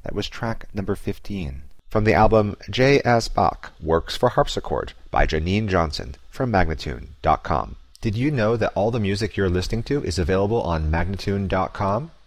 That was track number 15. From the album J.S. Bach, Works for Harpsichord by Janine Johnson from Magnatune.com. Did you know that all the music you're listening to is available on Magnatune.com?